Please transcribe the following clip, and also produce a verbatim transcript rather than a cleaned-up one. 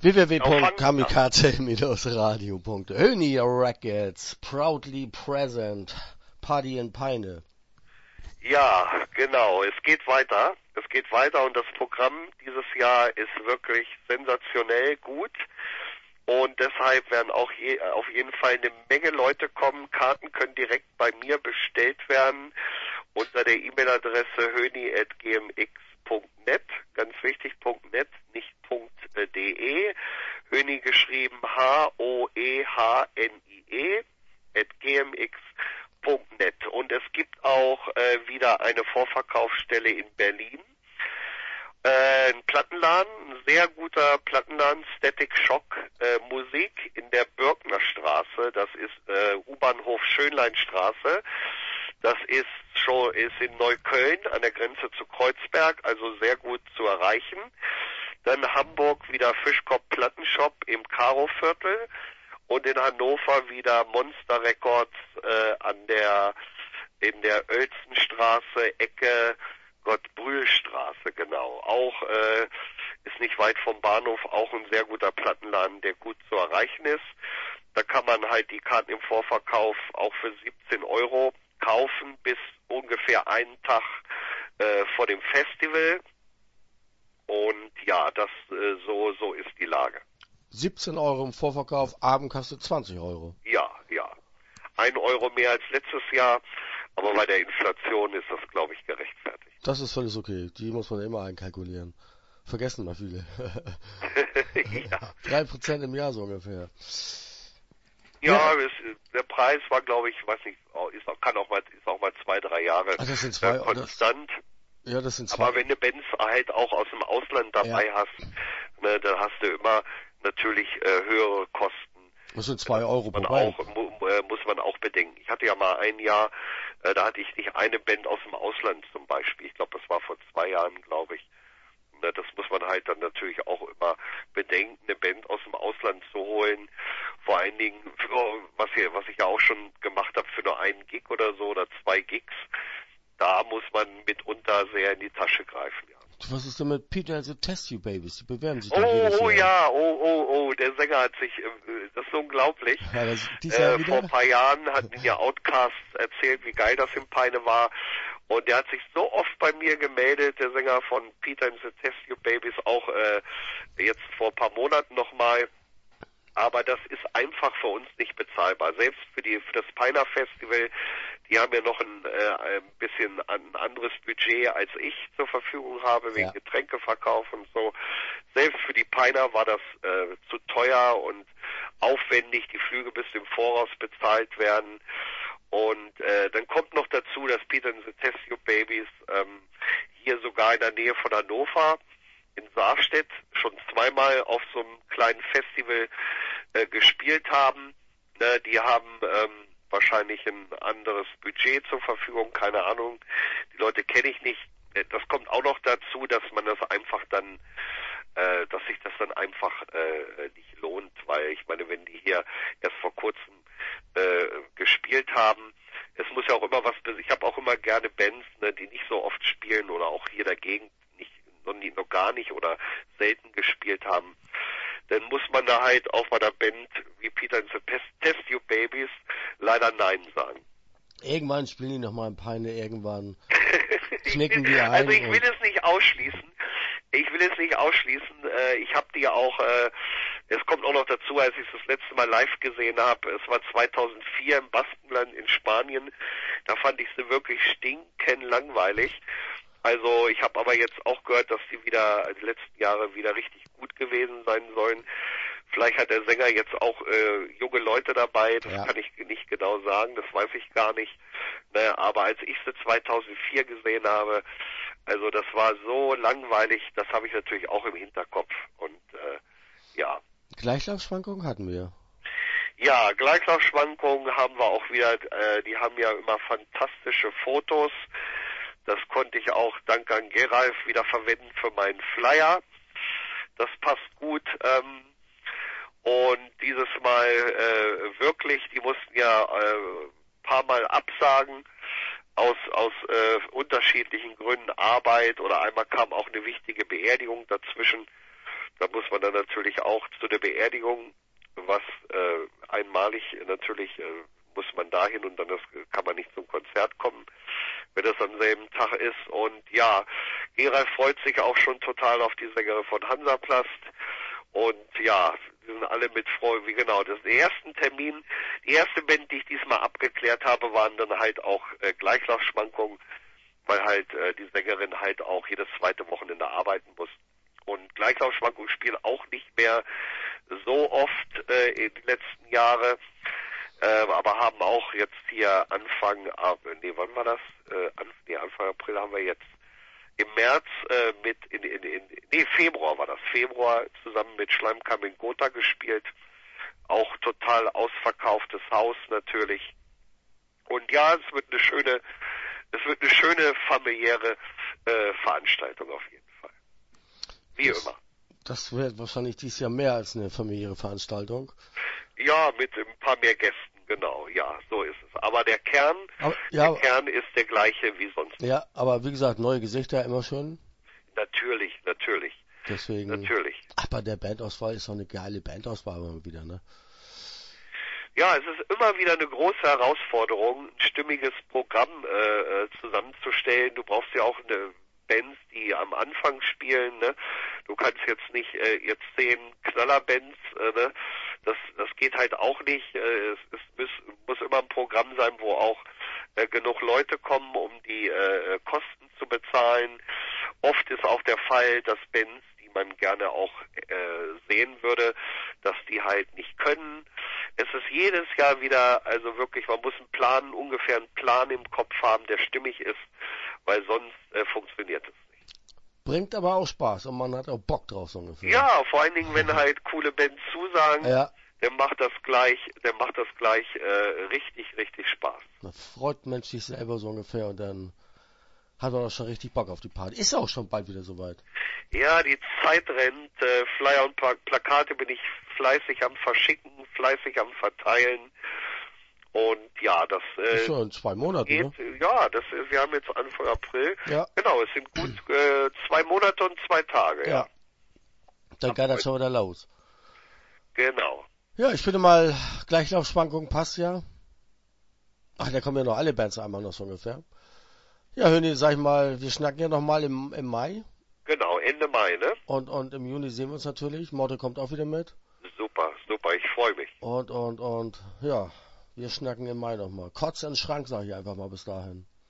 w w w punkt kamikaze radio punkt de Höni Records, proudly present, Party in Peine. Ja, genau, es geht weiter. Es geht weiter und das Programm dieses Jahr ist wirklich sensationell gut. Und deshalb werden auch je, auf jeden Fall eine Menge Leute kommen. Karten können direkt bei mir bestellt werden unter der E-Mail-Adresse höni at g m x punkt net. Ganz wichtig, .net, nicht .de. Höni geschrieben H O E H N I E at g m x punkt net. Und es gibt auch äh, wieder eine Vorverkaufsstelle in Berlin. Äh, ein Plattenladen, ein sehr guter Plattenladen, Static Shock äh, Musik in der Birknerstraße. Das ist äh, U-Bahnhof Schönleinstraße. Das ist schon ist in Neukölln an der Grenze zu Kreuzberg, also sehr gut zu erreichen. Dann Hamburg wieder Fischkopf Plattenshop im Karo-Viertel und in Hannover wieder Monster Records äh, an der in der Oelzenstraße Ecke Gottbrühlstraße, genau. Auch äh, ist nicht weit vom Bahnhof, auch ein sehr guter Plattenladen, der gut zu erreichen ist. Da kann man halt die Karten im Vorverkauf auch für siebzehn Euro kaufen, bis ungefähr einen Tag äh, vor dem Festival. Und ja, das äh, so so ist die Lage. siebzehn Euro im Vorverkauf, Abend kostet zwanzig Euro. Ja, ja. Ein Euro mehr als letztes Jahr, aber bei der Inflation ist das, glaube ich, gerechtfertigt. Das ist völlig okay. Die muss man immer einkalkulieren. Vergessen mal viele. Ja. Drei Prozent im Jahr so ungefähr. Ja, ja. Es, der Preis war, glaube ich, weiß nicht, ist auch, kann auch mal, ist auch mal zwei, drei Jahre Ach, das sind zwei, äh, konstant. Das, ja, das sind zwei. Aber wenn du Bands halt auch aus dem Ausland dabei ja. hast, ne, dann hast du immer natürlich äh, höhere Kosten. Das sind zwei Euro pro Band. Auch, mu, äh, muss man auch bedenken. Ich hatte ja mal ein Jahr, äh, da hatte ich nicht eine Band aus dem Ausland zum Beispiel. Ich glaube, das war vor zwei Jahren, glaube ich. Ne, das muss man halt dann natürlich auch immer bedenken, eine Band aus dem Ausland zu holen. Vor allen Dingen, für, was, hier, was ich ja auch schon gemacht habe, für nur einen Gig oder so oder zwei Gigs. Da muss man mitunter sehr in die Tasche greifen, ja. Was ist denn mit Peter and the Test Tube Babies? Die bewerben sich oh, doch jedes oh Jahr. ja, oh, oh, oh, der Sänger hat sich, äh, das ist unglaublich. Ja, das, äh, vor ein paar Jahren hatten ja Outcasts erzählt, wie geil das in Peine war. Und der hat sich so oft bei mir gemeldet, der Sänger von Peter and the Test Tube Babies, auch äh, jetzt vor ein paar Monaten nochmal. Aber das ist einfach für uns nicht bezahlbar. Selbst für die für das Peiner Festival, die haben ja noch ein, äh, ein bisschen ein anderes Budget, als ich zur Verfügung habe, wegen ja. Getränkeverkauf und so. Selbst für die Peiner war das äh, zu teuer und aufwendig, die Flüge bis im Voraus bezahlt werden. Und äh, dann kommt noch dazu, dass Peter and the Test Tube Babies ähm, hier sogar in der Nähe von Hannover in Saarstedt schon zweimal auf so einem kleinen Festival äh, gespielt haben. Ne, die haben ähm, wahrscheinlich ein anderes Budget zur Verfügung, keine Ahnung. Die Leute kenne ich nicht. Das kommt auch noch dazu, dass man das einfach dann, äh, dass sich das dann einfach äh, nicht lohnt, weil ich meine, wenn die hier erst vor kurzem äh, gespielt haben, es muss ja auch immer was, ich habe auch immer gerne Bands, ne, die nicht so oft spielen oder auch hier dagegen nicht noch, nie, noch gar nicht oder selten gespielt haben, dann muss man da halt auch bei der Band wie Peter and the Test Tube Babies leider Nein sagen. Irgendwann spielen die nochmal ein Peine, irgendwann knicken die ein. Also ich will es nicht ausschließen. Ich will es nicht ausschließen. Ich habe die auch, es kommt auch noch dazu, als ich es das letzte Mal live gesehen habe, es war zweitausendvier im Baskenland in Spanien, da fand ich sie wirklich stinkend langweilig. Also ich habe aber jetzt auch gehört, dass die wieder die letzten Jahre wieder richtig gut gewesen sein sollen. Vielleicht hat der Sänger jetzt auch äh, junge Leute dabei, das ja. kann ich nicht genau sagen, das weiß ich gar nicht. Ne, aber als ich sie zweitausendvier gesehen habe, also das war so langweilig, das habe ich natürlich auch im Hinterkopf. Und äh, ja. Gleichlaufschwankungen hatten wir. Ja, Gleichlaufschwankungen haben wir auch wieder, äh, die haben ja immer fantastische Fotos. Das konnte ich auch dank an Geralf wieder verwenden für meinen Flyer. Das passt gut. Ähm, und dieses Mal äh, wirklich, die mussten ja äh, paar Mal absagen aus aus äh, unterschiedlichen Gründen, Arbeit oder einmal kam auch eine wichtige Beerdigung dazwischen. Da muss man dann natürlich auch zu der Beerdigung, was äh, einmalig natürlich, äh, muss man dahin und dann das, kann man nicht zum Konzert kommen, wenn das am selben Tag ist. Und ja, Gerald freut sich auch schon total auf die Sängerin von Hansaplast. Und ja, wir sind alle mit Freude, wie genau, das ist der erste Termin, die erste Band, die ich diesmal abgeklärt habe, waren dann halt auch äh, Gleichlaufschwankungen, weil halt äh, die Sängerin halt auch jedes zweite Wochenende arbeiten muss. Und Gleichlaufschwankungen spielen auch nicht mehr so oft äh, in den letzten Jahren, äh, aber haben auch jetzt hier Anfang, äh, nee, wann war das? Äh, an, nee, Anfang April haben wir jetzt. Im März äh, mit, in, in, in, nee, Februar war das, Februar zusammen mit Schleimkamm in Gotha gespielt. Auch total ausverkauftes Haus natürlich. Und ja, es wird eine schöne, es wird eine schöne familiäre äh, Veranstaltung auf jeden Fall. Wie das, immer. Das wird wahrscheinlich dieses Jahr mehr als eine familiäre Veranstaltung. Ja, mit ein paar mehr Gästen, genau, ja, so ist es. Aber der Kern, aber, ja, der Kern ist der gleiche wie sonst. Ja, aber wie gesagt, neue Gesichter immer schön. Natürlich, natürlich. Deswegen. Natürlich. Aber der Bandauswahl ist doch eine geile Bandauswahl immer wieder, ne? Ja, es ist immer wieder eine große Herausforderung, ein stimmiges Programm äh, zusammenzustellen. Du brauchst ja auch eine Bands, die am Anfang spielen, ne? Du kannst jetzt nicht äh, jetzt zehn Knallerbands, äh, ne? Das das geht halt auch nicht. Äh, es, es muss, muss immer ein Programm sein, wo auch äh, genug Leute kommen, um die äh, Kosten zu bezahlen. Oft ist auch der Fall, dass Bands, die man gerne auch äh, sehen würde, dass die halt nicht können. Es ist jedes Jahr wieder, also wirklich, man muss einen Plan, ungefähr einen Plan im Kopf haben, der stimmig ist, weil sonst äh, funktioniert es nicht. Bringt aber auch Spaß und man hat auch Bock drauf, so ungefähr. Ja, vor allen Dingen, wenn halt coole Bands zusagen, ja. dann macht das gleich, dann macht das gleich äh, richtig, richtig Spaß. Da freut Mensch sich selber so ungefähr und dann hat man auch schon richtig Bock auf die Party. Ist ja auch schon bald wieder soweit. Ja, die Zeit rennt. Äh, Flyer und Pla- Plakate bin ich fleißig am Verschicken, fleißig am Verteilen. Und ja, das äh, ist ja in zwei Monaten, geht, ne? ja, das ist, wir haben jetzt Anfang April. Ja. Genau, es sind gut äh, zwei Monate und zwei Tage, ja. Ja. Dann geht das schon wieder los. Genau. Ja, ich finde mal, Gleichlaufschwankungen passt ja. Ach, da kommen ja noch alle Bands einmal noch so ungefähr. Ja, Höni, sag ich mal, wir schnacken ja nochmal im, im Mai. Genau, Ende Mai, ne? Und, und im Juni sehen wir uns natürlich. Morte kommt auch wieder mit. Super, super, ich freue mich. Und, und, und, ja, wir schnacken im Mai nochmal. Kotz in den Schrank, sag ich einfach mal bis dahin.